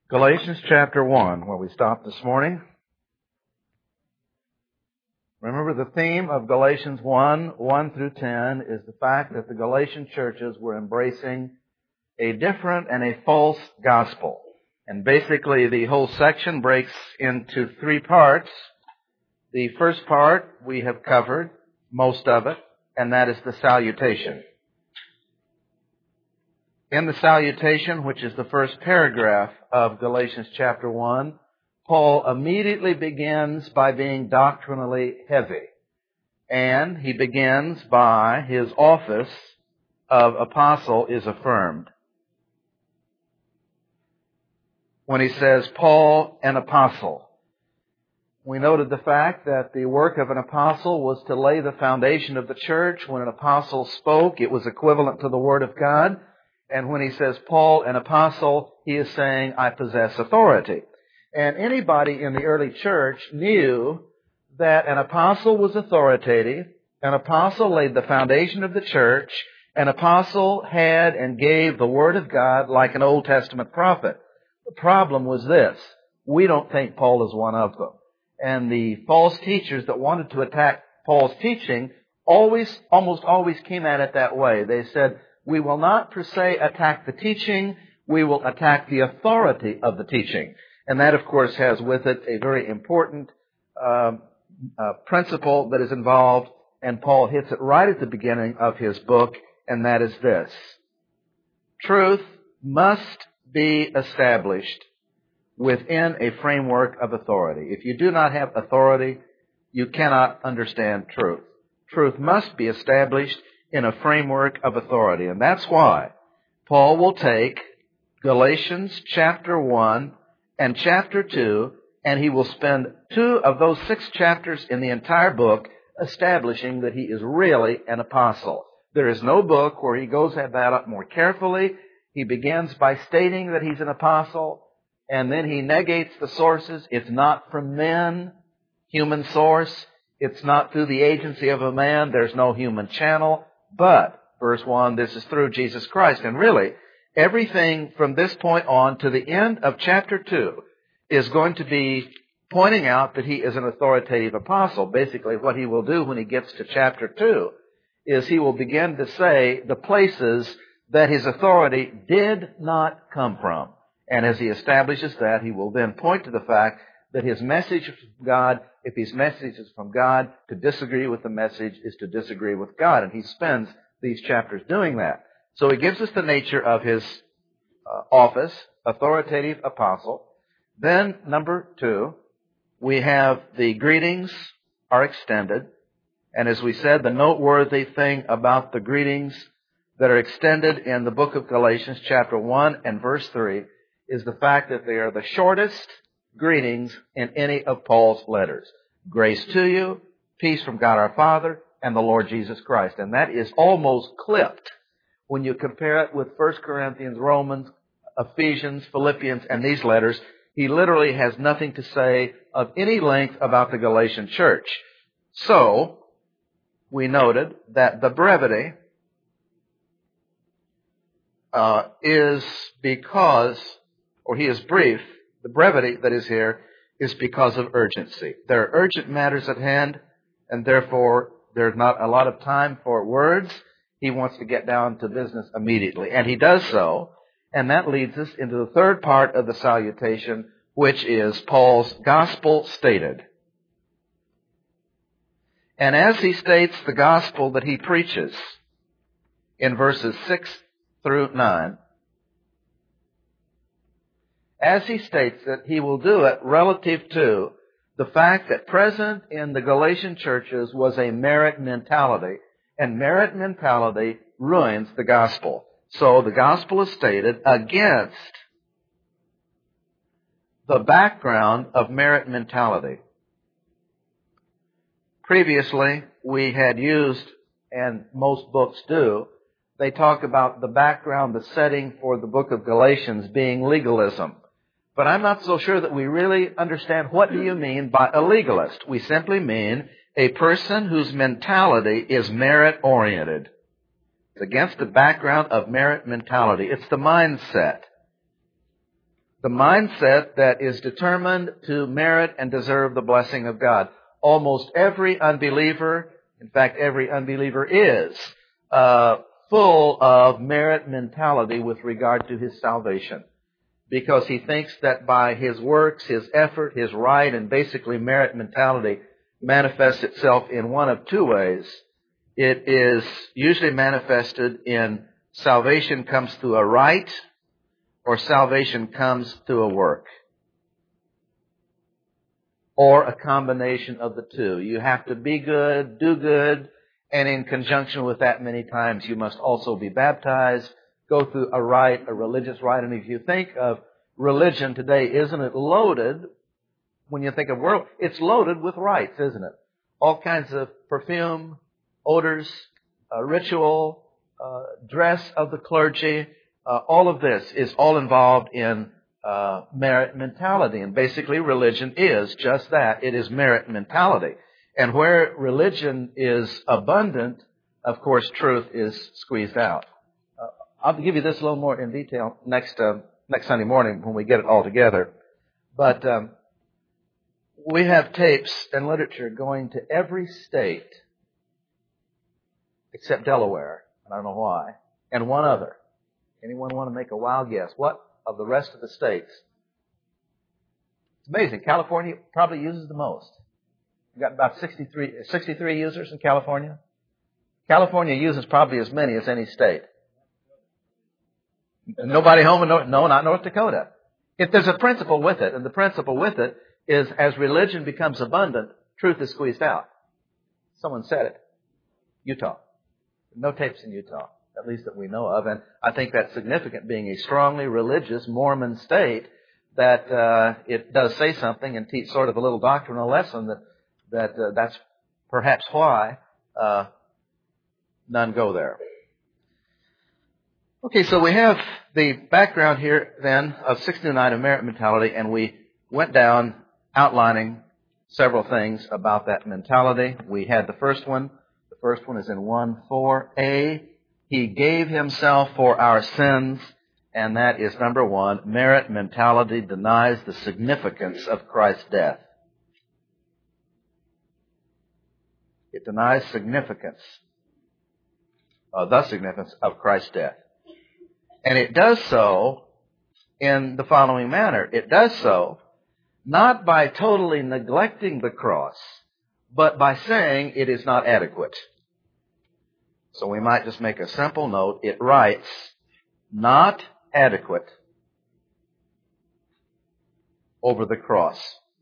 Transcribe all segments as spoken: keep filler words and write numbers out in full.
Galatians chapter one, where we stopped this morning. Remember, the theme of Galatians one, one through ten is the fact that the Galatian churches were embracing a different and a false gospel. And basically the whole section breaks into three parts. The first part we have covered, most of it, and that is the salutation. In the salutation, which is the first paragraph of Galatians chapter one, Paul immediately begins by being doctrinally heavy. And he begins by his office of apostle is affirmed. When he says, Paul, an apostle, we noted the fact that the work of an apostle was to lay the foundation of the church. When an apostle spoke, it was equivalent to the Word of God. And when he says, Paul, an apostle, he is saying, I possess authority. And anybody in the early church knew that an apostle was authoritative. An apostle laid the foundation of the church. An apostle had and gave the Word of God like an Old Testament prophet. The problem was this: we don't think Paul is one of them. And the false teachers that wanted to attack Paul's teaching always, almost always came at it that way. They said, we will not per se attack the teaching, we will attack the authority of the teaching. And that, of course, has with it a very important uh, uh, principle that is involved, and Paul hits it right at the beginning of his book, and that is this: truth must be established within a framework of authority. If you do not have authority, you cannot understand truth. Truth must be established in a framework of authority. And that's why Paul will take Galatians chapter one and chapter two, and he will spend two of those six chapters in the entire book establishing that he is really an apostle. There is no book where he goes at that up more carefully. He begins by stating that he's an apostle, and then he negates the sources. It's not from men, human source. It's not through the agency of a man. There's no human channel. But, verse one, this is through Jesus Christ. And really, everything from this point on to the end of chapter two is going to be pointing out that he is an authoritative apostle. Basically, what he will do when he gets to chapter two is he will begin to say the places that his authority did not come from. And as he establishes that, he will then point to the fact that his message is from God. If his message is from God, to disagree with the message is to disagree with God. And he spends these chapters doing that. So he gives us the nature of his uh, office, authoritative apostle. Then, number two, we have the greetings are extended. And as we said, the noteworthy thing about the greetings that are extended in the book of Galatians, chapter one and verse three, is the fact that they are the shortest greetings in any of Paul's letters. Grace to you, peace from God our Father, and the Lord Jesus Christ. And that is almost clipped when you compare it with First Corinthians, Romans, Ephesians, Philippians, and these letters. He literally has nothing to say of any length about the Galatian church. So, we noted that the brevity uh, is because, or he is brief, the brevity that is here is because of urgency. There are urgent matters at hand, and therefore there's not a lot of time for words. He wants to get down to business immediately, and he does so. And that leads us into the third part of the salutation, which is Paul's gospel stated. And as he states the gospel that he preaches in verses six through nine, as he states it, he will do it relative to the fact that present in the Galatian churches was a merit mentality, and merit mentality ruins the gospel. So the gospel is stated against the background of merit mentality. Previously, we had used, and most books do, they talk about the background, the setting for the book of Galatians being legalism. But I'm not so sure that we really understand what do you mean by a legalist. We simply mean a person whose mentality is merit-oriented. It's against the background of merit mentality. It's the mindset. The mindset that is determined to merit and deserve the blessing of God. Almost every unbeliever, in fact, every unbeliever is uh, full of merit mentality with regard to his salvation. Because he thinks that by his works, his effort, his right, and basically merit mentality manifests itself in one of two ways. It is usually manifested in salvation comes through a right, or salvation comes through a work. Or a combination of the two. You have to be good, do good, and in conjunction with that many times you must also be baptized, go through a rite, a religious rite. And if you think of religion today, isn't it loaded, when you think of world, it's loaded with rites, isn't it? All kinds of perfume, odors, uh, ritual, uh, dress of the clergy, uh, all of this is all involved in uh, merit mentality. And basically religion is just that. It is merit mentality. And where religion is abundant, of course, truth is squeezed out. Uh, I'll give you this a little more in detail next uh, next Sunday morning when we get it all together. But um, we have tapes and literature going to every state except Delaware, and I don't know why, and one other. Anyone want to make a wild guess? What of the rest of the states? It's amazing. California probably uses the most. We've got about sixty-three, sixty-three users in California. California uses probably as many as any state. Nobody home in North, no, not North Dakota. If there's a principle with it, and the principle with it is as religion becomes abundant, truth is squeezed out. Someone said it. Utah. No tapes in Utah, at least that we know of. And I think that's significant, being a strongly religious Mormon state, that uh, it does say something and teach sort of a little doctrinal lesson that that uh, that's perhaps why uh, none go there. Okay, so we have the background here then of sixty-nine of merit mentality, and we went down outlining several things about that mentality. We had the first one. The first one is in one four A. He gave himself for our sins, and that is number one. Merit mentality denies the significance of Christ's death. It denies significance, uh, the significance of Christ's death. And it does so in the following manner. It does so not by totally neglecting the cross, but by saying it is not adequate. So we might just make a simple note. It writes, not adequate over the cross.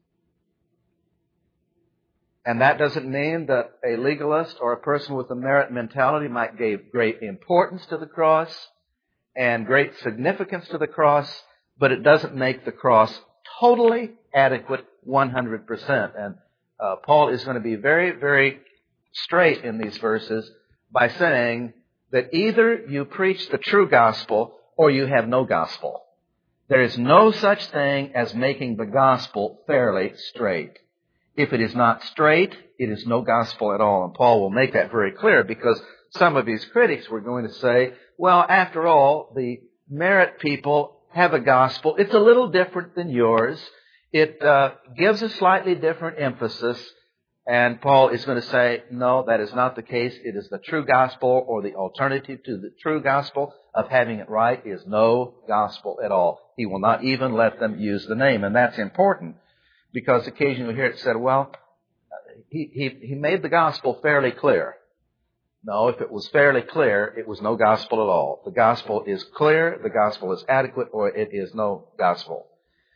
And that doesn't mean that a legalist or a person with a merit mentality might give great importance to the cross and great significance to the cross, but it doesn't make the cross totally adequate one hundred percent. And uh, Paul is going to be very, very straight in these verses by saying that either you preach the true gospel or you have no gospel. There is no such thing as making the gospel fairly straight. If it is not straight, it is no gospel at all. And Paul will make that very clear, because some of his critics were going to say, well, after all, the merit people have a gospel. It's a little different than yours. It uh, gives a slightly different emphasis. And Paul is going to say, no, that is not the case. It is the true gospel, or the alternative to the true gospel of having it right is no gospel at all. He will not even let them use the name. And that's important, because occasionally we hear it said, well, he, he, he made the gospel fairly clear. No, if it was fairly clear, it was no gospel at all. The gospel is clear, the gospel is adequate, or it is no gospel.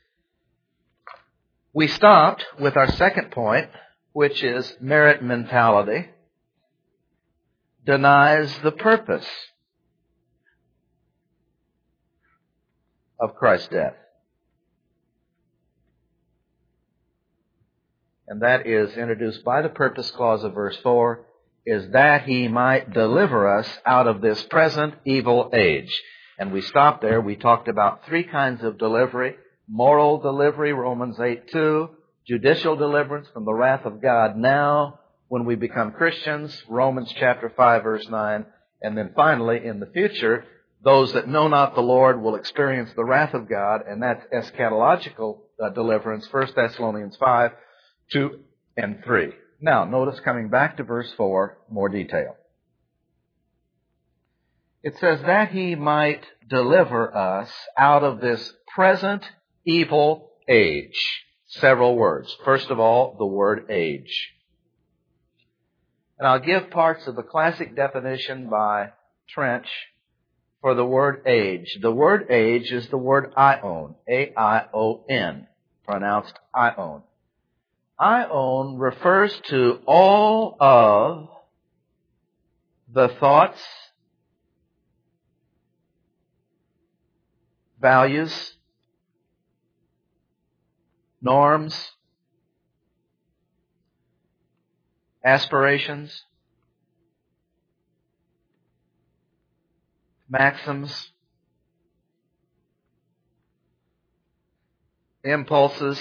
We stopped with our second point, which is merit mentality denies the purpose of Christ's death. And that is introduced by the purpose clause of verse four, is that he might deliver us out of this present evil age. And we stopped there. We talked about three kinds of delivery. Moral delivery, Romans eight two. Judicial deliverance from the wrath of God now when we become Christians, Romans chapter five, verse nine. And then finally, in the future, Those that know not the Lord will experience the wrath of God, and that's eschatological uh, deliverance, First Thessalonians five, two and three. Now, notice coming back to verse four, more detail. It says, that he might deliver us out of this present evil age. Several words. First of all, the word age. And I'll give parts of the classic definition by Trench for the word age. The word age is the word aion, A I O N, pronounced aion. Aion refers to all of the thoughts, values, norms, aspirations, maxims, impulses,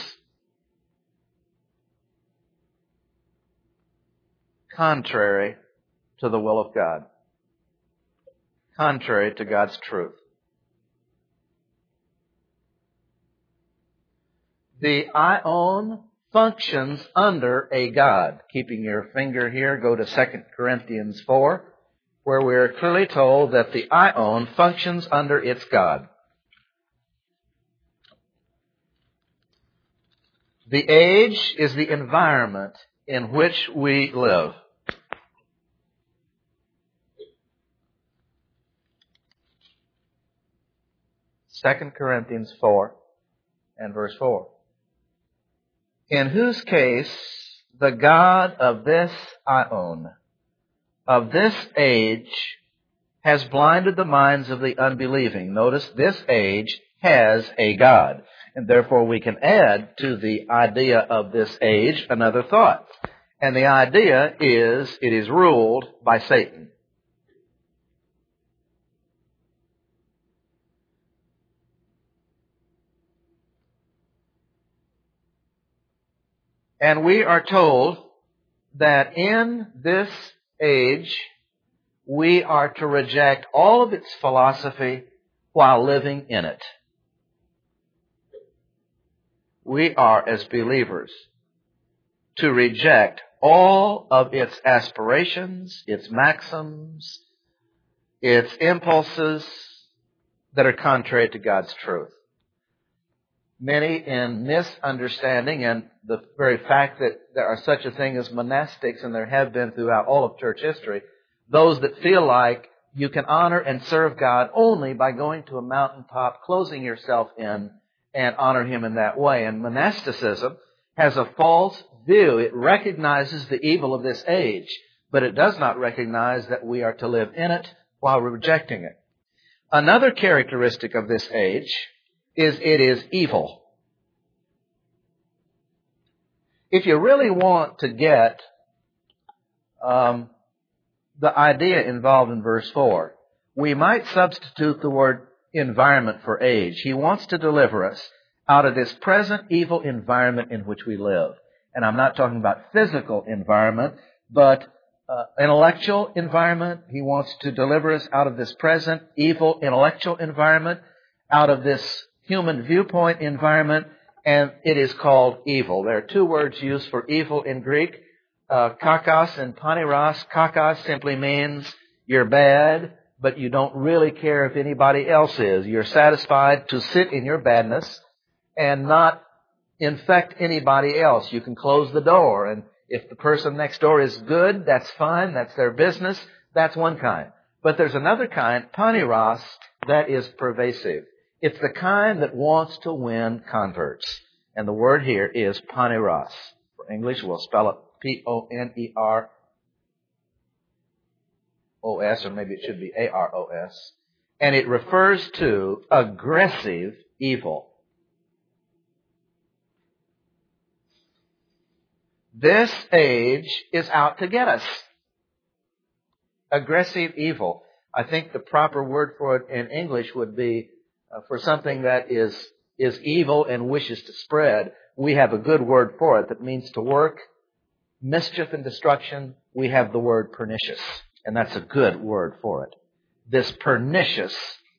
contrary to the will of God, contrary to God's truth. The aion functions under a God. Keeping your finger here, go to Second Corinthians four, where we are clearly told that the aion functions under its God. The age is the environment in which we live. Second Corinthians four and verse four. In whose case the God of this aion, of this age, has blinded the minds of the unbelieving. Notice, this age has a God. And therefore we can add to the idea of this age another thought. And the idea is it is ruled by Satan. And we are told that in this age, we are to reject all of its philosophy while living in it. We are, as believers, to reject all of its aspirations, its maxims, its impulses that are contrary to God's truth. Many in misunderstanding and the very fact that there are such a thing as monastics, and there have been throughout all of church history, those that feel like you can honor and serve God only by going to a mountaintop, closing yourself in, and honor Him in that way. And monasticism has a false view. It recognizes the evil of this age, but it does not recognize that we are to live in it while rejecting it. Another characteristic of this age is it is evil. If you really want to get um, the idea involved in verse four, we might substitute the word environment for age. He wants to deliver us out of this present evil environment in which we live. And I'm not talking about physical environment, but uh, intellectual environment. He wants to deliver us out of this present evil intellectual environment, out of this human viewpoint environment, and it is called evil. There are two words used for evil in Greek, uh, kakos and paniros. Kakos simply means you're bad, but you don't really care if anybody else is. You're satisfied to sit in your badness and not infect anybody else. You can close the door, and if the person next door is good, that's fine. That's their business. That's one kind. But there's another kind, paniros, that is pervasive. It's the kind that wants to win converts. And the word here is paniros. For English, we'll spell it P O N E R O S, or maybe it should be A R O S. And it refers to aggressive evil. This age is out to get us. Aggressive evil. I think the proper word for it in English would be Uh, for something that is is evil and wishes to spread. We have a good word for it that means to work mischief and destruction. We have the word pernicious, and that's a good word for it. This pernicious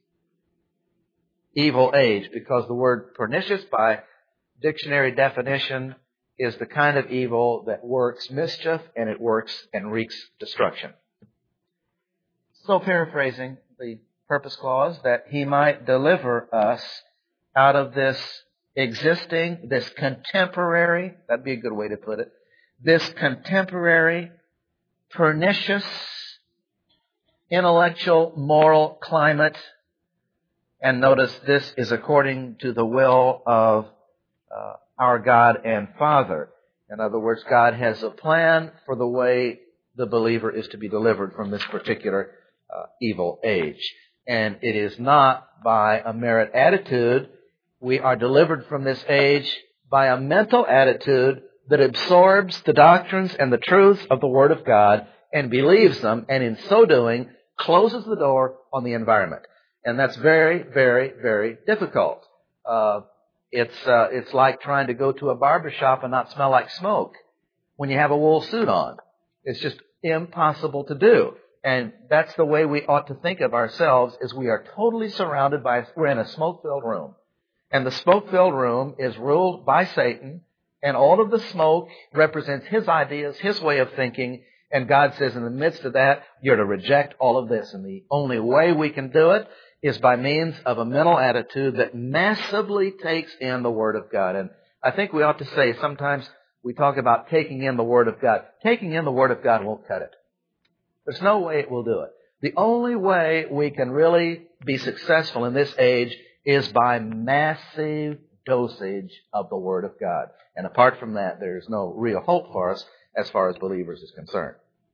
evil age, because the word pernicious, by dictionary definition, is the kind of evil that works mischief and it works and wreaks destruction. So paraphrasing the purpose clause, that he might deliver us out of this existing, this contemporary, that'd be a good way to put it, this contemporary, pernicious, intellectual, moral climate. And notice this is according to the will of uh, our God and Father. In other words, God has a plan for the way the believer is to be delivered from this particular uh, evil age. And it is not by a merit attitude. We are delivered from this age by a mental attitude that absorbs the doctrines and the truths of the Word of God and believes them, and in so doing, closes the door on the environment. And that's very, very, very difficult. Uh, it's uh, it's like trying to go to a barber shop and not smell like smoke when you have a wool suit on. It's just impossible to do. And that's the way we ought to think of ourselves, is we are totally surrounded by, we're in a smoke-filled room. And the smoke-filled room is ruled by Satan, and all of the smoke represents his ideas, his way of thinking, and God says in the midst of that, you're to reject all of this. And the only way we can do it is by means of a mental attitude that massively takes in the Word of God. And I think we ought to say, sometimes we talk about taking in the Word of God. Taking in the Word of God won't cut it. There's no way it will do it. The only way we can really be successful in this age is by massive dosage of the Word of God. And apart from that, there's no real hope for us as far as believers is concerned.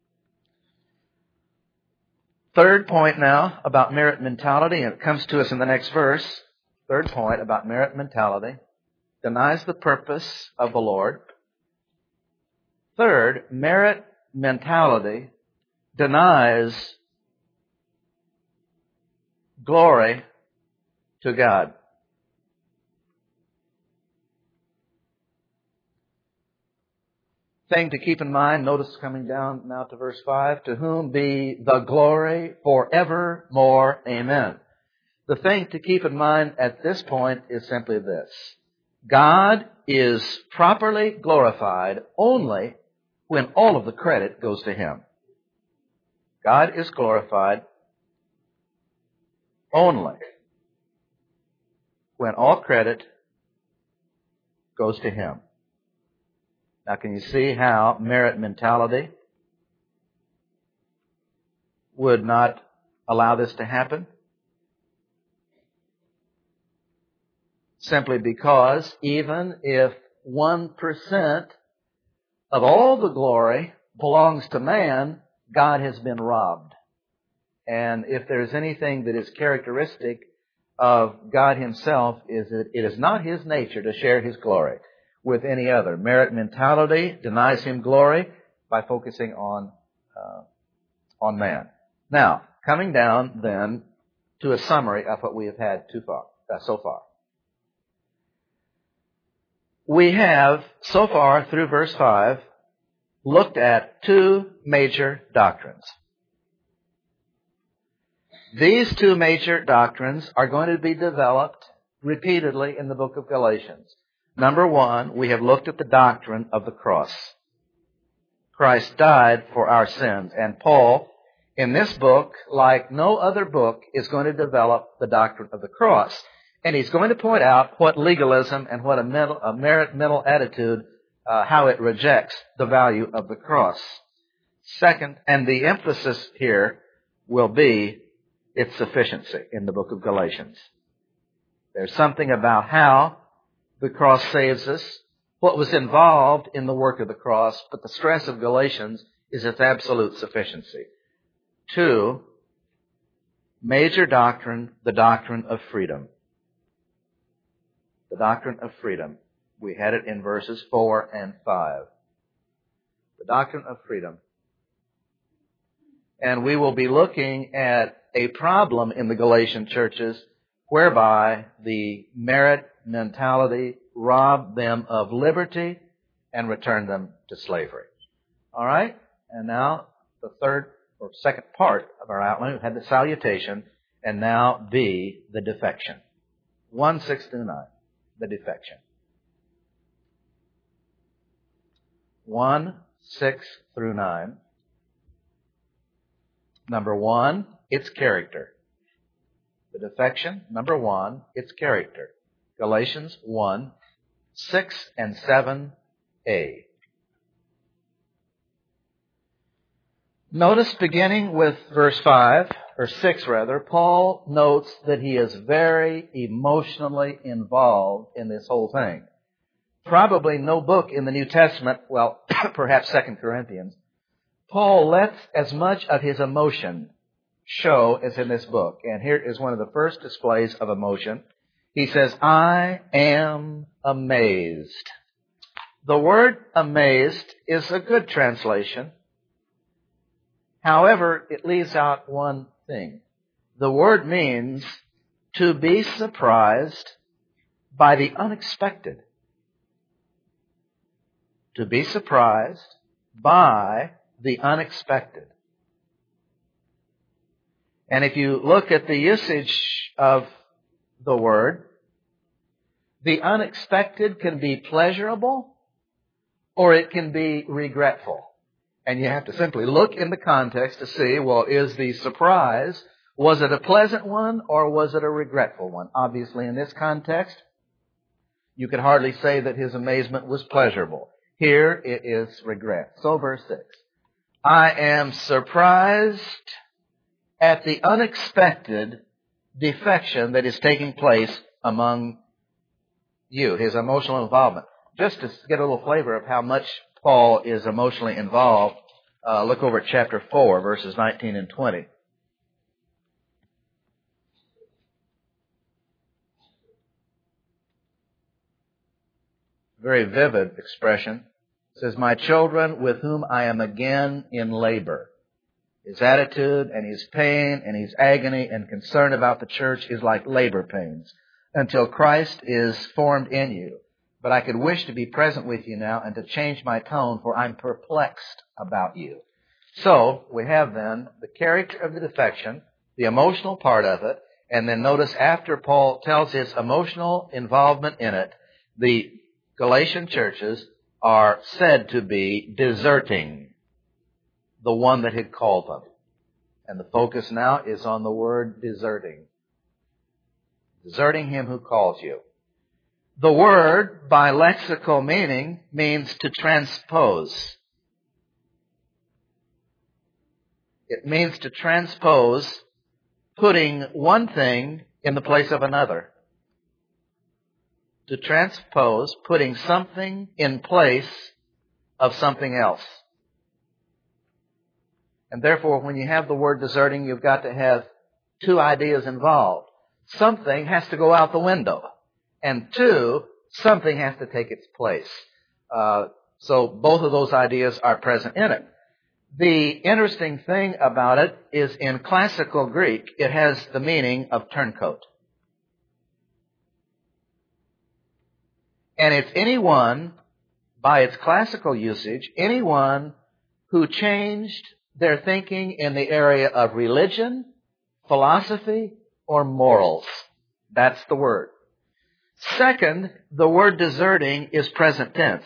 Third point now about merit mentality, and it comes to us in the next verse. Third point about merit mentality: denies the purpose of the Lord. Third, merit mentality denies glory to God. Thing to keep in mind, notice coming down now to verse five, to whom be the glory forevermore. Amen. The thing to keep in mind at this point is simply this: God is properly glorified only when all of the credit goes to Him. God is glorified only when all credit goes to Him. Now, can you see how merit mentality would not allow this to happen? Simply because even if one percent of all the glory belongs to man, God has been robbed. And if there's anything that is characteristic of God Himself, is that it is not His nature to share His glory with any other. Merit mentality denies Him glory by focusing on uh, on man. Now, coming down then to a summary of what we have had too far, uh, so far. We have, so far through verse five, looked at two major doctrines. These two major doctrines are going to be developed repeatedly in the book of Galatians. Number one, we have looked at the doctrine of the cross. Christ died for our sins. And Paul, in this book, like no other book, is going to develop the doctrine of the cross. And he's going to point out what legalism and what a, mental, a merit mental attitude, uh, how it rejects the value of the cross. Second, and the emphasis here will be its sufficiency in the book of Galatians. There's something about how the cross saves us, what was involved in the work of the cross, but the stress of Galatians is its absolute sufficiency. Two, major doctrine, the doctrine of freedom. The doctrine of freedom. We had it in verses four and five. The doctrine of freedom. And we will be looking at a problem in the Galatian churches whereby the merit mentality robbed them of liberty and returned them to slavery. All right? And now the third or second part of our outline. We had the salutation, and now B, the defection. one, six through nine. The defection. one, six through nine. Number one, its character. The defection, number one, its character. Galatians one, six and seven a. Notice beginning with verse five, or six rather, Paul notes that he is very emotionally involved in this whole thing. Probably no book in the New Testament, well, perhaps Second Corinthians, Paul lets as much of his emotion show as in this book. And here is one of the first displays of emotion. He says, I am amazed. The word amazed is a good translation. However, it leaves out one thing. The word means to be surprised by the unexpected. To be surprised by the unexpected. And if you look at the usage of the word, the unexpected can be pleasurable or it can be regretful. And you have to simply look in the context to see, well, is the surprise, was it a pleasant one or was it a regretful one? Obviously, in this context, you could hardly say that his amazement was pleasurable. Here it is regret. So verse six. I am surprised at the unexpected defection that is taking place among you, his emotional involvement. Just to get a little flavor of how much Paul is emotionally involved, uh, look over at chapter four, verses nineteen and twenty. Very vivid expression. It says, my children with whom I am again in labor. His attitude and his pain and his agony and concern about the church is like labor pains until Christ is formed in you. But I could wish to be present with you now and to change my tone, for I'm perplexed about you. So we have then the character of the defection, the emotional part of it, and then notice after Paul tells his emotional involvement in it, the Galatian churches are said to be deserting the one that had called them. And the focus now is on the word deserting. Deserting him who calls you. The word, by lexical meaning, means to transpose. It means to transpose, putting one thing in the place of another. To transpose, putting something in place of something else. And therefore, when you have the word deserting, you've got to have two ideas involved. Something has to go out the window. And two, something has to take its place. Uh, so both of those ideas are present in it. The interesting thing about it is in classical Greek, it has the meaning of turncoat. And it's anyone, by its classical usage, anyone who changed their thinking in the area of religion, philosophy, or morals. That's the word. Second, the word deserting is present tense.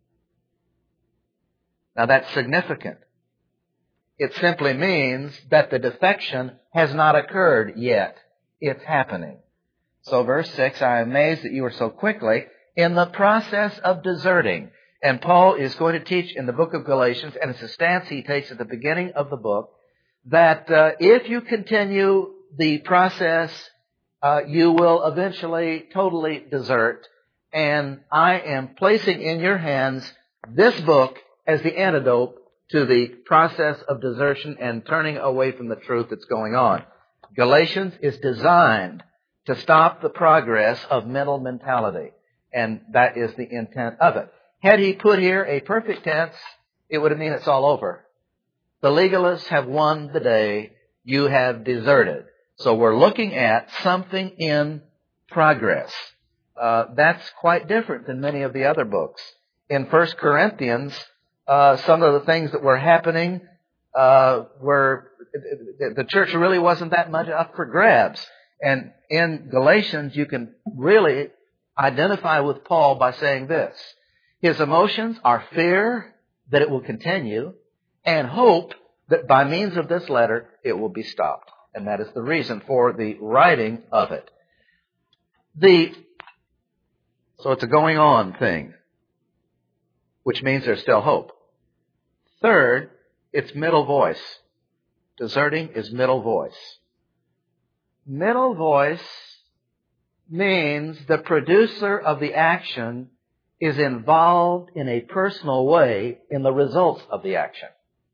Now that's significant. It simply means that the defection has not occurred yet. It's happening. So verse six, I am amazed that you are so quickly in the process of deserting. And Paul is going to teach in the book of Galatians, and it's a stance he takes at the beginning of the book, that uh, if you continue the process, uh, you will eventually totally desert. And I am placing in your hands this book as the antidote to the process of desertion and turning away from the truth that's going on. Galatians is designed to stop the progress of mental mentality. And that is the intent of it. Had he put here a perfect tense, it would have meant it's all over. The legalists have won the day. You have deserted. So we're looking at something in progress. Uh, that's quite different than many of the other books. In First Corinthians, uh, some of the things that were happening uh, were the church really wasn't that much up for grabs. And in Galatians, you can really identify with Paul by saying this. His emotions are fear that it will continue and hope that by means of this letter, it will be stopped. And that is the reason for the writing of it. The, so it's a going on thing, which means there's still hope. Third, it's middle voice. Deserting is middle voice. Middle voice means the producer of the action is involved in a personal way in the results of the action.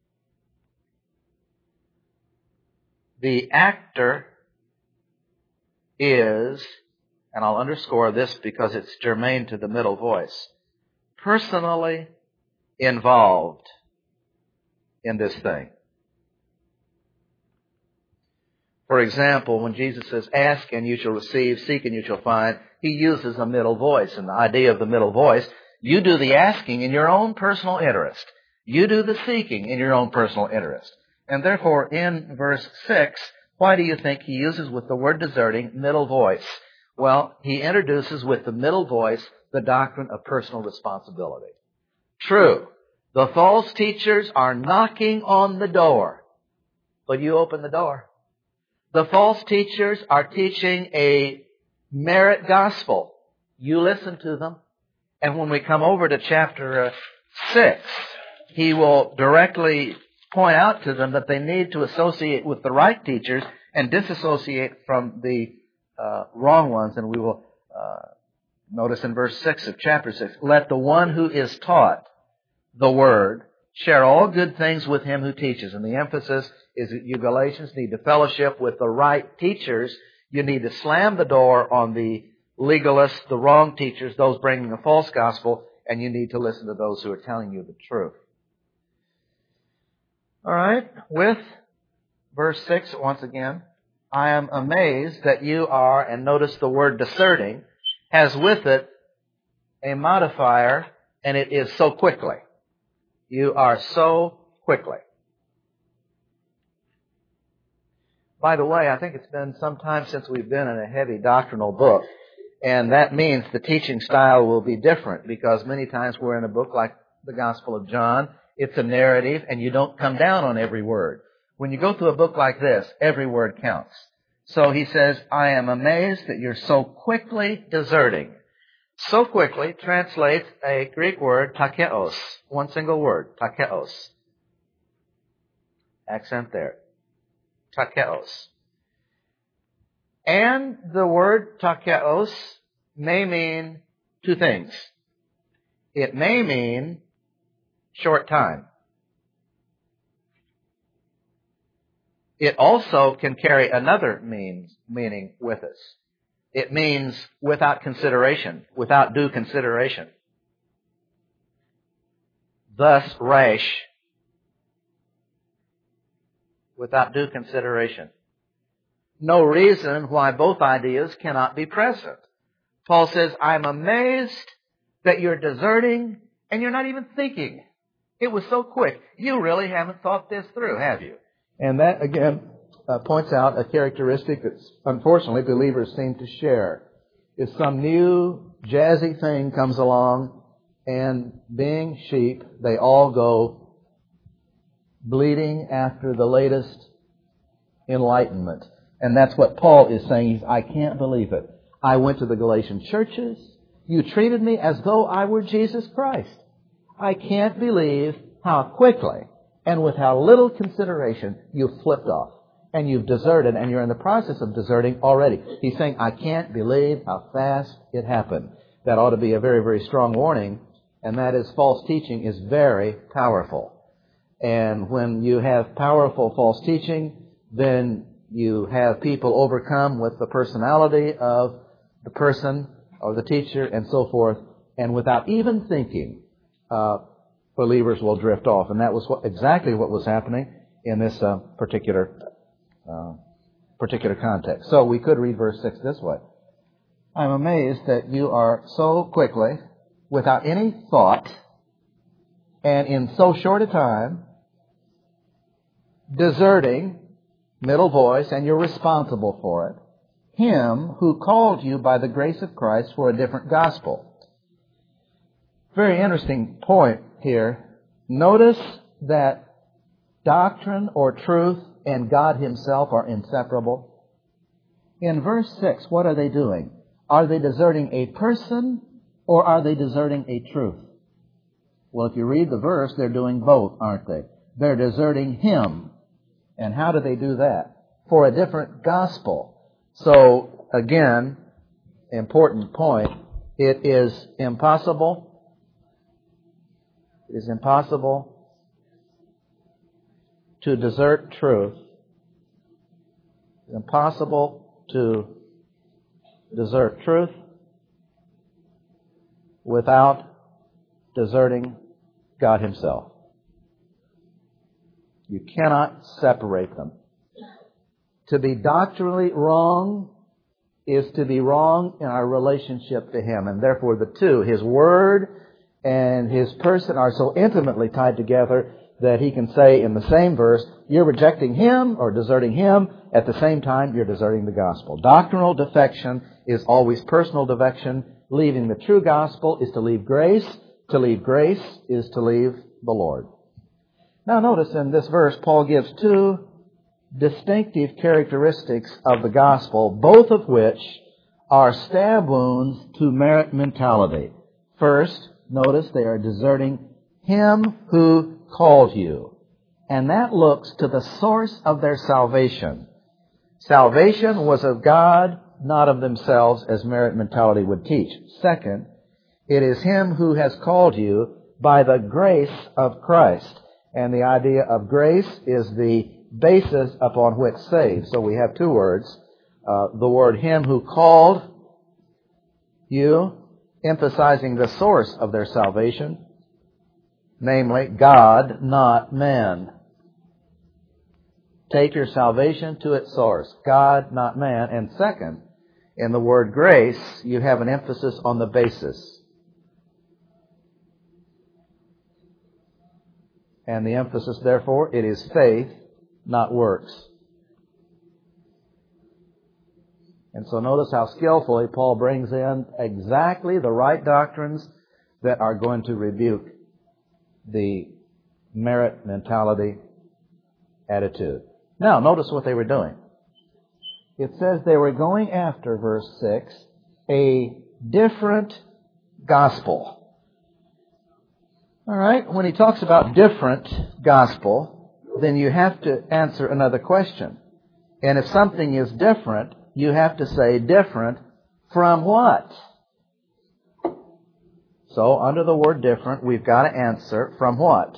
The actor is, and I'll underscore this because it's germane to the middle voice, personally involved in this thing. For example, when Jesus says, ask and you shall receive, seek and you shall find, he uses a middle voice. And the idea of the middle voice, you do the asking in your own personal interest. You do the seeking in your own personal interest. And therefore, in verse six, why do you think he uses with the word deserting middle voice? Well, he introduces with the middle voice the doctrine of personal responsibility. True, the false teachers are knocking on the door, but you open the door. The false teachers are teaching a merit gospel. You listen to them. And when we come over to chapter uh, six, he will directly point out to them that they need to associate with the right teachers and disassociate from the uh, wrong ones. And we will uh, notice in verse six of chapter six, let the one who is taught the word share all good things with him who teaches. And the emphasis is that you Galatians need to fellowship with the right teachers. You need to slam the door on the legalists, the wrong teachers, those bringing a false gospel, and you need to listen to those who are telling you the truth. All right, with verse six once again, I am amazed that you are, and notice the word deserting, has with it a modifier, and it is so quickly. You are so quickly. By the way, I think it's been some time since we've been in a heavy doctrinal book, and that means the teaching style will be different because many times we're in a book like the Gospel of John. It's a narrative, and you don't come down on every word. When you go through a book like this, every word counts. So he says, I am amazed that you're so quickly deserting. So quickly translates a Greek word, takeos. One single word, takeos. Accent there. Takeos. And the word takeos may mean two things. It may mean short time. It also can carry another means, meaning with us. It means without consideration, without due consideration. Thus, rash, without due consideration. No reason why both ideas cannot be present. Paul says, I'm amazed that you're deserting and you're not even thinking. It was so quick. You really haven't thought this through, have you? And that, again, uh, points out a characteristic that, unfortunately, believers seem to share. Is some new jazzy thing comes along, and being sheep, they all go bleeding after the latest enlightenment. And that's what Paul is saying. He's, I can't believe it. I went to the Galatian churches. You treated me as though I were Jesus Christ. I can't believe how quickly and with how little consideration you've flipped off. And you've deserted, and you're in the process of deserting already. He's saying, I can't believe how fast it happened. That ought to be a very, very strong warning. And that is, false teaching is very powerful. And when you have powerful false teaching, then you have people overcome with the personality of the person or the teacher and so forth. And without even thinking, uh, believers will drift off. And that was what, exactly what was happening in this uh, particular uh, particular context. So we could read verse six this way. I'm amazed that you are so quickly, without any thought, and in so short a time, deserting, middle voice, and you're responsible for it. him who called you by the grace of Christ for a different gospel. Very interesting point here. Notice that doctrine or truth and God Himself are inseparable. In verse six, what are they doing? Are they deserting a person or are they deserting a truth? Well, if you read the verse, they're doing both, aren't they? They're deserting Him. And how do they do that? For a different gospel. So, again, important point, it is impossible, it is impossible to desert truth. It's impossible to desert truth without deserting God Himself. You cannot separate them. To be doctrinally wrong is to be wrong in our relationship to Him. And therefore the two, His Word and His person, are so intimately tied together that He can say in the same verse, you're rejecting Him or deserting Him. At the same time, you're deserting the gospel. Doctrinal defection is always personal defection. Leaving the true gospel is to leave grace. To leave grace is to leave the Lord. Now notice in this verse, Paul gives two distinctive characteristics of the gospel, both of which are stab wounds to merit mentality. First, notice they are deserting Him who called you. And that looks to the source of their salvation. Salvation was of God, not of themselves, as merit mentality would teach. Second, it is Him who has called you by the grace of Christ. And the idea of grace is the basis upon which saves. So we have two words. Uh, the word Him who called you, emphasizing the source of their salvation, namely God, not man. Take your salvation to its source. God, not man. And second, in the word grace, you have an emphasis on the basis. And the emphasis, therefore, it is faith, not works. And so notice how skillfully Paul brings in exactly the right doctrines that are going to rebuke the merit mentality attitude. Now, notice what they were doing. It says they were going after, verse six, a different gospel. All right, when he talks about different gospel, then you have to answer another question. And if something is different, you have to say different from what? So, under the word different, we've got to answer from what?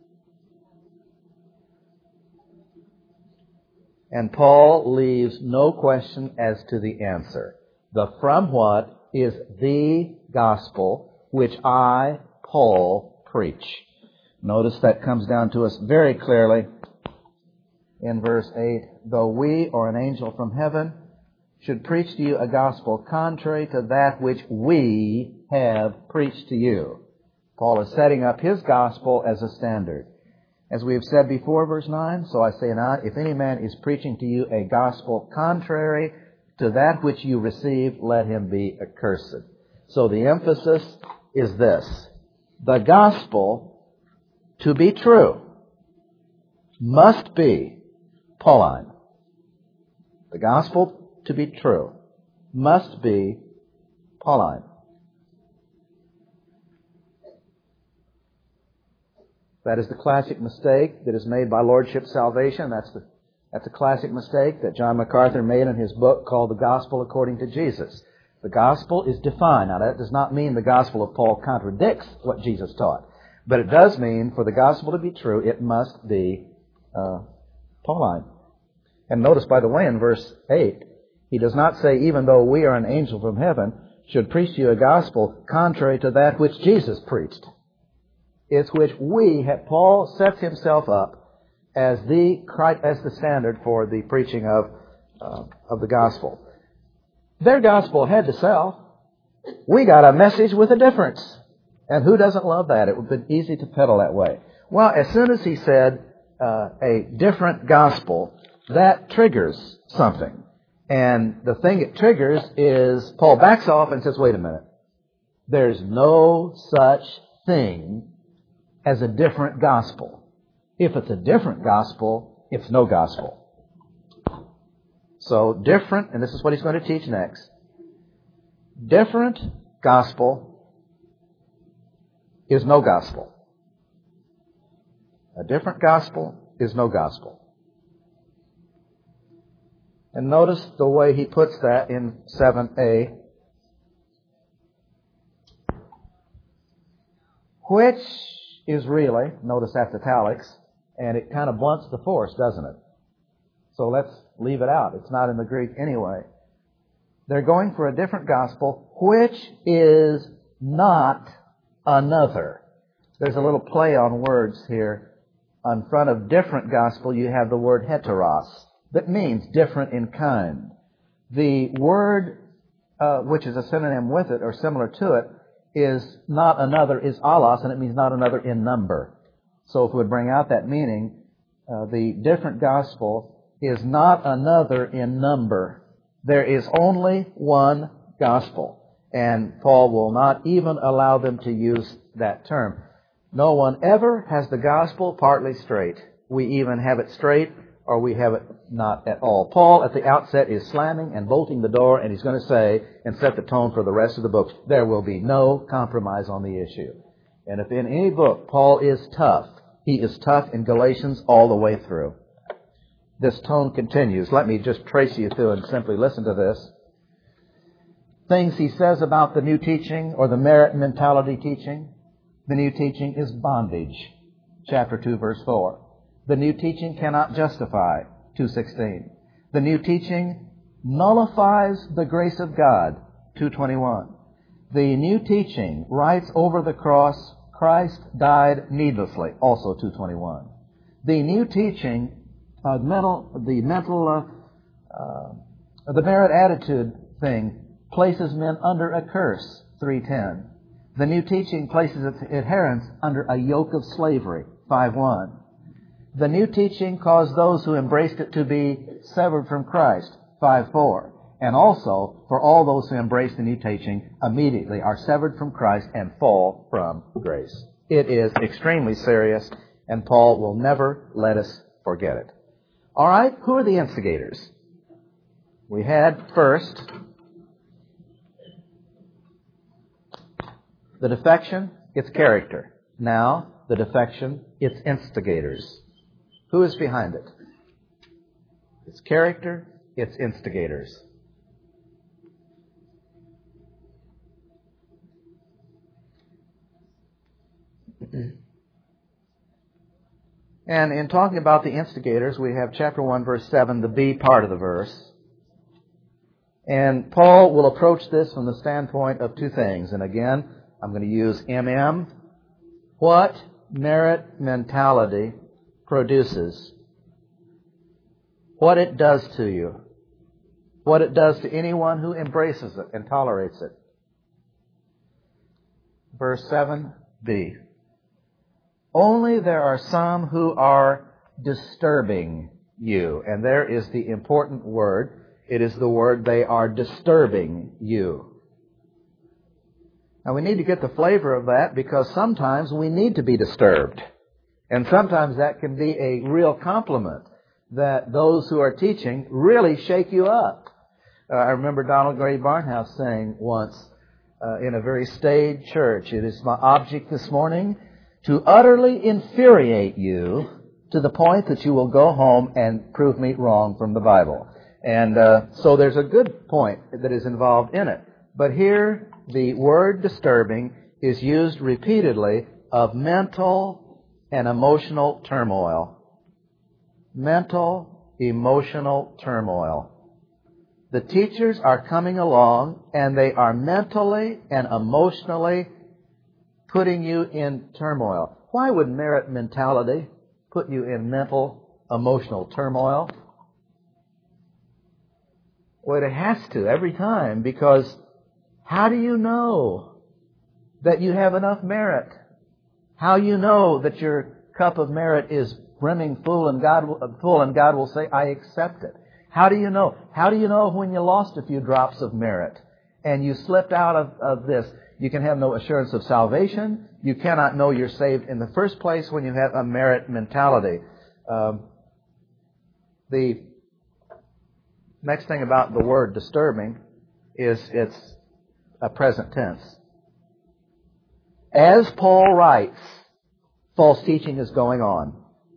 And Paul leaves no question as to the answer. The from what is the gospel which I, Paul, preach. Notice that comes down to us very clearly in verse eight. Though we or an angel from heaven should preach to you a gospel contrary to that which we have preached to you. Paul is setting up his gospel as a standard. As we have said before, verse nine, so I say now, if any man is preaching to you a gospel contrary to that which you received, let him be accursed. So the emphasis is this. The gospel, to be true, must be Pauline. The gospel, to be true, must be Pauline. That is the classic mistake that is made by Lordship Salvation. That's the that's a classic mistake that John MacArthur made in his book called The Gospel According to Jesus. The gospel is defined. Now, that does not mean the gospel of Paul contradicts what Jesus taught. But it does mean for the gospel to be true, it must be uh, Pauline. And notice, by the way, in verse eight, he does not say, even though we are an angel from heaven, should preach to you a gospel contrary to that which Jesus preached. It's which we have. Paul sets himself up as the as the standard for the preaching of uh, of the gospel. Their gospel had to sell. We got a message with a difference. And who doesn't love that? It would have been easy to peddle that way. Well, as soon as he said uh, a different gospel, that triggers something. And the thing it triggers is Paul backs off and says, wait a minute. There's no such thing as a different gospel. If it's a different gospel, it's no gospel. So different, and this is what he's going to teach next. Different gospel is no gospel. A different gospel is no gospel. And notice the way he puts that in seven a. Which is really, notice that's italics, and it kind of blunts the force, doesn't it? So let's leave it out. It's not in the Greek anyway. They're going for a different gospel, which is not another. There's a little play on words here. On front of different gospel, you have the word heteros. That means different in kind. The word, uh, which is a synonym with it, or similar to it, is not another, is allos, and it means not another in number. So if we would bring out that meaning, uh, the different gospel is not another in number. There is only one gospel. And Paul will not even allow them to use that term. No one ever has the gospel partly straight. We even have it straight, or we have it not at all. Paul, at the outset, is slamming and bolting the door, and he's going to say, and set the tone for the rest of the book, there will be no compromise on the issue. And if in any book Paul is tough, he is tough in Galatians all the way through. This tone continues. Let me just trace you through and simply listen to this. Things he says about the new teaching, or the merit mentality teaching. The new teaching is bondage. Chapter two, verse four. The new teaching cannot justify, two sixteen. The new teaching nullifies the grace of God, two twenty-one. The new teaching writes over the cross, Christ died needlessly, also two twenty-one. The new teaching, uh, mental, the mental, uh, uh, the merit attitude thing places men under a curse, three ten. The new teaching places its adherents under a yoke of slavery, five one. The new teaching caused those who embraced it to be severed from Christ, five four. And also, for all those who embrace the new teaching, immediately are severed from Christ and fall from grace. It is extremely serious, and Paul will never let us forget it. All right, who are the instigators? We had first the defection, its character. Now, the defection, its instigators. Who is behind it? Its character, its instigators. And in talking about the instigators, we have chapter one, verse seven, the B part of the verse. And Paul will approach this from the standpoint of two things. And again, I'm going to use M M. What merit mentality produces, what it does to you, what it does to anyone who embraces it and tolerates it. Verse seven b. Only there are some who are disturbing you. And there is the important word. It is the word, they are disturbing you. Now we need to get the flavor of that, because sometimes we need to be disturbed. And sometimes that can be a real compliment, that those who are teaching really shake you up. Uh, I remember Donald Gray Barnhouse saying once uh, in a very staid church, it is my object this morning to utterly infuriate you to the point that you will go home and prove me wrong from the Bible. And uh, so there's a good point that is involved in it. But here, the word disturbing is used repeatedly of mental and emotional turmoil. Mental, emotional turmoil. The teachers are coming along and they are mentally and emotionally putting you in turmoil. Why would merit mentality put you in mental, emotional turmoil? Well, it has to every time, because how do you know that you have enough merit? How you know that your cup of merit is brimming full and God will, full and God will say, I accept it? How do you know? How do you know when you lost a few drops of merit and you slipped out of, of this? You can have no assurance of salvation. You cannot know you're saved in the first place when you have a merit mentality. Um, the next thing about the word disturbing is it's a present tense. As Paul writes, false teaching is going on.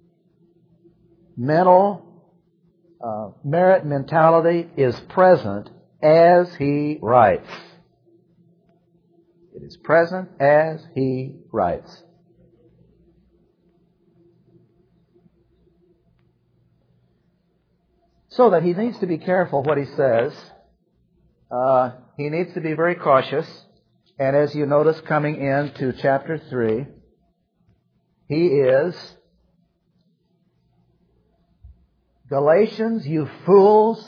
Mental uh, merit mentality is present as he writes. It is present as he writes. So that he needs to be careful what he says. Uh, he needs to be very cautious. And as you notice coming into chapter three, he is, Galatians, you fools.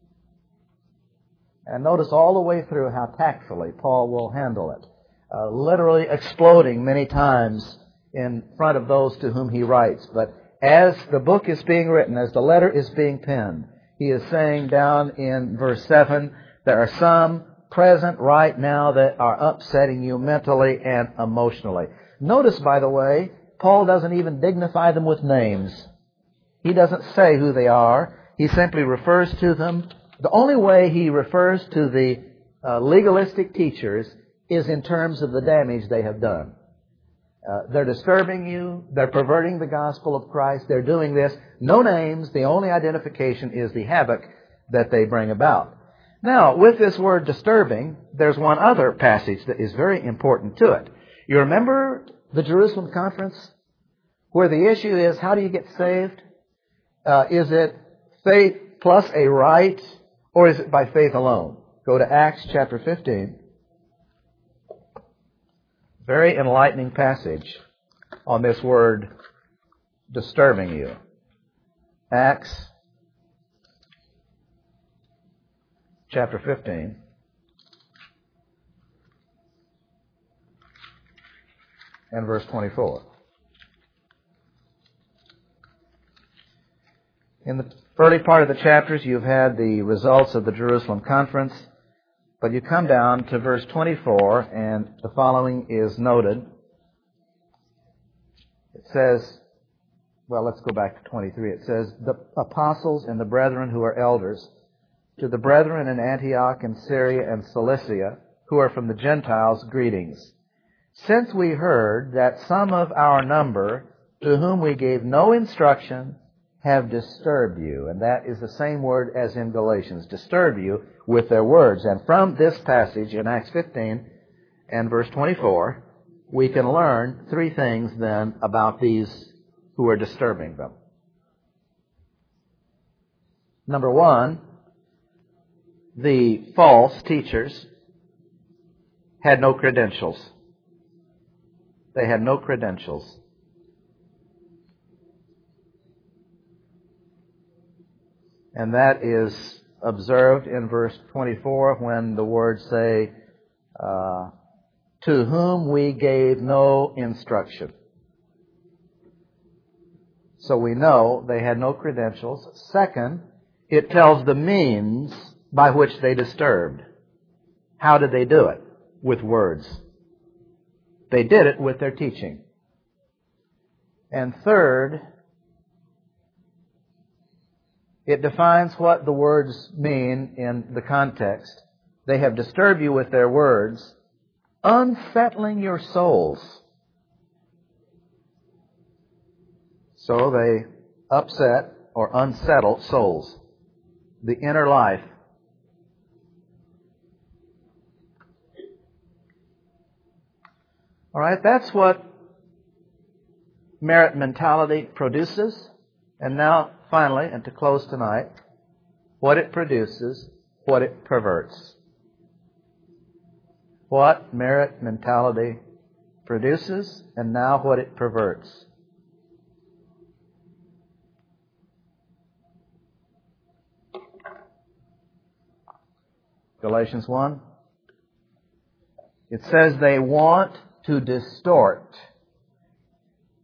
And notice all the way through how tactfully Paul will handle it. Uh, literally exploding many times in front of those to whom he writes. But as the book is being written, as the letter is being penned, he is saying down in verse seven, there are some present right now that are upsetting you mentally and emotionally. Notice, by the way, Paul doesn't even dignify them with names. He doesn't say who they are. He simply refers to them. The only way he refers to the uh, legalistic teachers is in terms of the damage they have done. Uh, they're disturbing you. They're perverting the gospel of Christ. They're doing this. No names. The only identification is the havoc that they bring about. Now, with this word disturbing, there's one other passage that is very important to it. You remember the Jerusalem conference, where the issue is, how do you get saved? Uh, is it faith plus a right, or is it by faith alone? Go to Acts chapter fifteen. Very enlightening passage on this word disturbing you. Acts chapter fifteen. And verse twenty-four. In the early part of the chapters, you've had the results of the Jerusalem conference, but you come down to verse twenty-four, and the following is noted. It says, well, let's go back to twenty-three. It says, the apostles and the brethren who are elders, to the brethren in Antioch and Syria and Cilicia, who are from the Gentiles, greetings. Since we heard that some of our number, to whom we gave no instruction, have disturbed you. And that is the same word as in Galatians, disturb you with their words. And from this passage in Acts fifteen and verse twenty-four, we can learn three things then about these who are disturbing them. Number one, the false teachers had no credentials. They had no credentials. And that is observed in verse twenty-four when the words say, uh, to whom we gave no instruction. So we know they had no credentials. Second, it tells the means by which they disturbed. How did they do it? With words. They did it with their teaching. And third, it defines what the words mean in the context. They have disturbed you with their words, unsettling your souls. So they upset or unsettle souls, the inner life. All right, that's what merit mentality produces. And now, finally, and to close tonight, what it produces, what it perverts. What merit mentality produces, and now what it perverts. Galatians one. It says they want to distort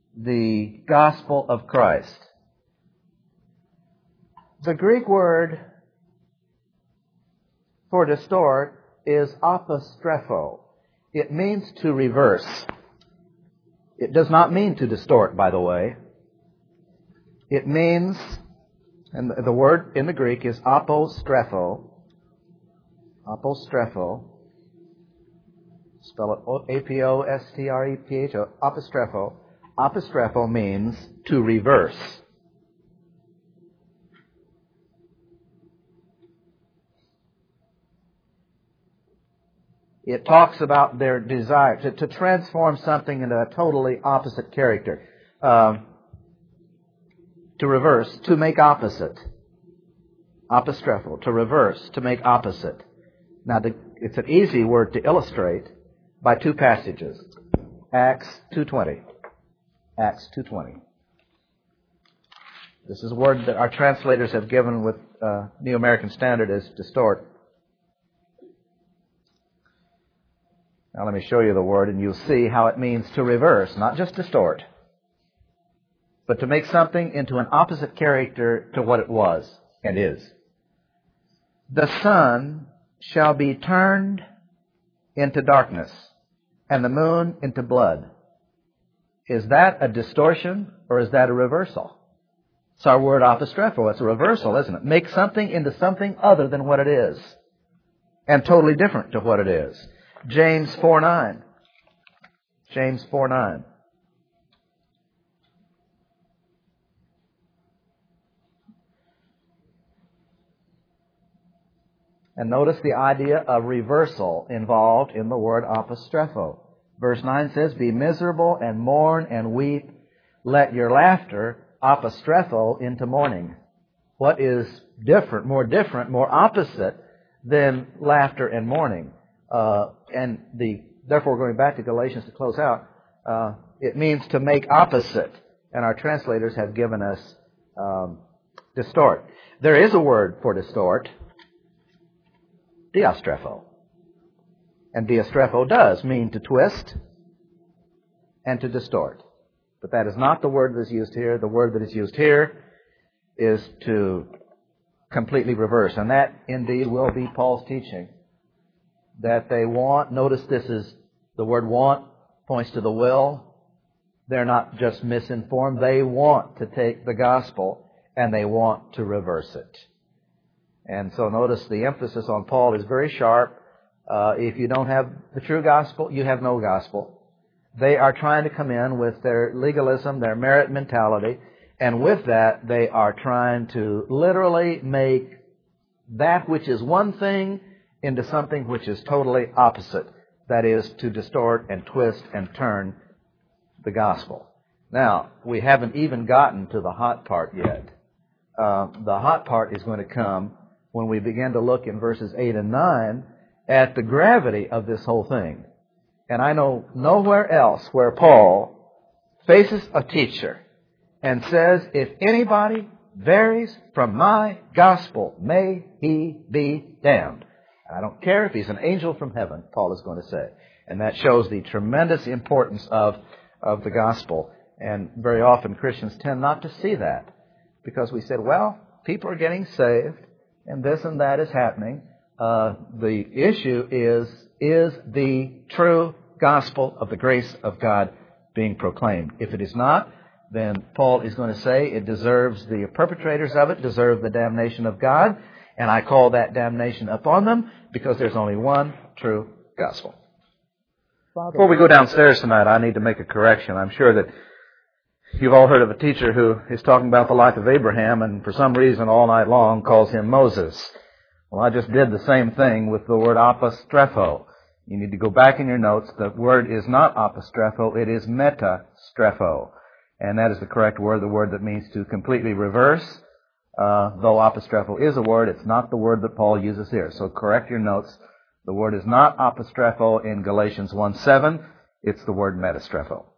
the gospel of Christ. The Greek word for distort is apostrepho. It means to reverse. It does not mean to distort, by the way. It means, and the word in the Greek is apostrepho. Apostrepho. Spell it A P O S T R E P H O. Apostrepho. Apostrepho means to reverse. It talks about their desire to, to transform something into a totally opposite character. Um, to reverse, to make opposite. Apostrepho, to reverse, to make opposite. Now, the, it's an easy word to illustrate by two passages. Acts two twenty. Acts two twenty. This is a word that our translators have given with uh, New American Standard as distort. Now let me show you the word, and you'll see how it means to reverse, not just distort, but to make something into an opposite character to what it was and is. The sun shall be turned into darkness, and the moon into blood. Is that a distortion, or is that a reversal? It's our word apostrepho. It's a reversal, isn't it? Make something into something other than what it is, and totally different to what it is. James four nine. James four nine. And notice the idea of reversal involved in the word apostrepho. Verse nine says, "Be miserable and mourn and weep. Let your laughter apostrepho into mourning." What is different, more different, more opposite than laughter and mourning? Uh, and the therefore, going back to Galatians to close out, uh, it means to make opposite. And our translators have given us um, distort. There is a word for distort, diastrepho. And diastrepho does mean to twist and to distort. But that is not the word that is used here. The word that is used here is to completely reverse. And that indeed will be Paul's teaching. That they want, notice this is, the word want points to the will. They're not just misinformed. They want to take the gospel and they want to reverse it. And so notice the emphasis on Paul is very sharp. Uh, if you don't have the true gospel, you have no gospel. They are trying to come in with their legalism, their merit mentality, and with that they are trying to literally make that which is one thing into something which is totally opposite. That is, to distort and twist and turn the gospel. Now, we haven't even gotten to the hot part yet. Uh, the hot part is going to come when we begin to look in verses eight and nine at the gravity of this whole thing. And I know nowhere else where Paul faces a teacher and says, "If anybody varies from my gospel, may he be damned." I don't care if he's an angel from heaven, Paul is going to say. And that shows the tremendous importance of, of the gospel. And very often Christians tend not to see that. Because we said, well, people are getting saved, and this and that is happening. Uh, the issue is, is the true gospel of the grace of God being proclaimed? If it is not, then Paul is going to say it deserves, the perpetrators of it deserve the damnation of God. And I call that damnation upon them because there's only one true gospel. Before we go downstairs tonight, I need to make a correction. I'm sure that you've all heard of a teacher who is talking about the life of Abraham and for some reason all night long calls him Moses. Well, I just did the same thing with the word apostrepho. You need to go back in your notes. The word is not apostrepho, it is metastrepho. And that is the correct word, the word that means to completely reverse. Uh, though apostrepho is a word, it's not the word that Paul uses here. So correct your notes. The word is not apostrepho in Galatians one seven. It's the word metastrepho.